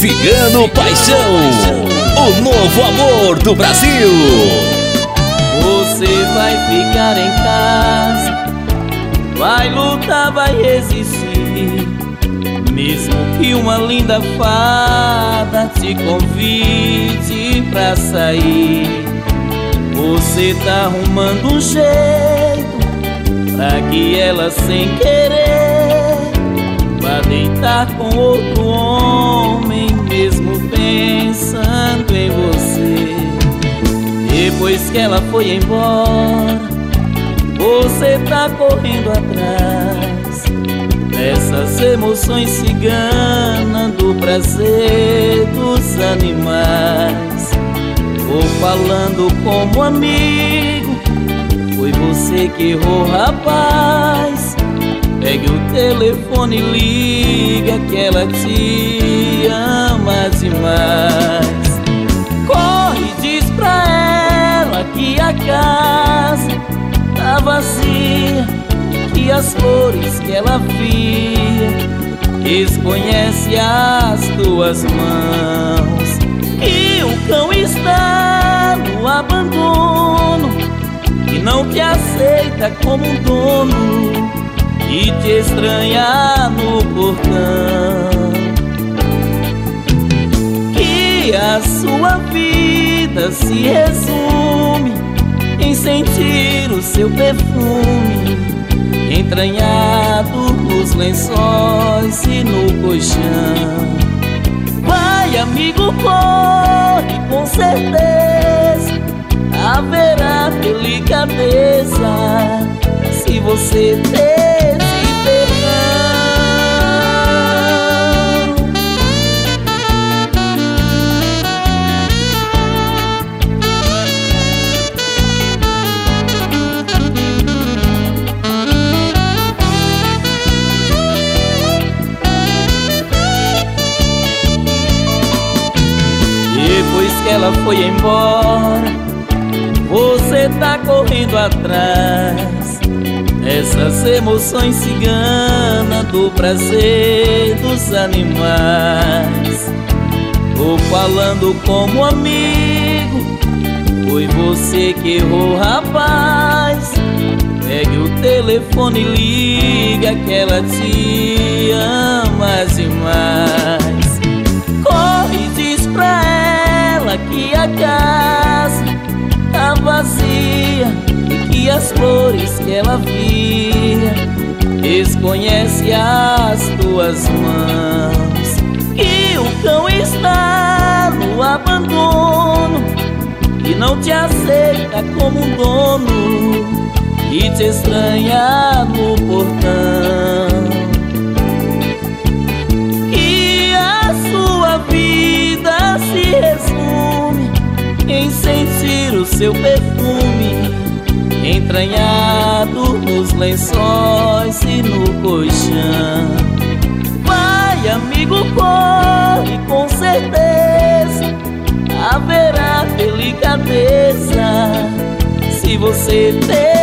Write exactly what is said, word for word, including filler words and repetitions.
Cigano Paixão, o novo amor do Brasil. Você vai ficar em casa, vai lutar, vai resistir, mesmo que uma linda fada te convide pra sair. Você tá arrumando um jeito pra que ela sem querer vá deitar com outro homem, mesmo pensando em você. Depois que ela foi embora, você tá correndo atrás dessas emoções ciganas, do prazer dos animais. Vou falando como amigo, foi você que errou, rapaz. Pegue o telefone e liga que ela te ama demais. Corre e diz pra ela que a casa tá vazia, que as flores que ela via desconhece as tuas mãos, que o cão está no abandono, que não te aceita como um dono e te estranha no portão, que a sua vida se resume em sentir o seu perfume entranhado nos lençóis e no colchão. Vai, amigo, corre, com certeza haverá delicadeza se você ter esse perdão. Depois que ela foi embora, você tá correndo atrás dessas emoções ciganas, do prazer dos animais. Tô falando como amigo, foi você que errou, rapaz. Pegue o telefone e liga que ela te ama demais. Corre e diz pra ela que a casa tá vazia e que as flores que ela via desconhece as tuas mãos, que o cão está no abandono, que não te aceita como um dono e te estranha no portão, que a sua vida se resume em sentir o seu perfume entranhado nos lençóis e no colchão. Vai, amigo, corre, com certeza haverá delicadeza se você ter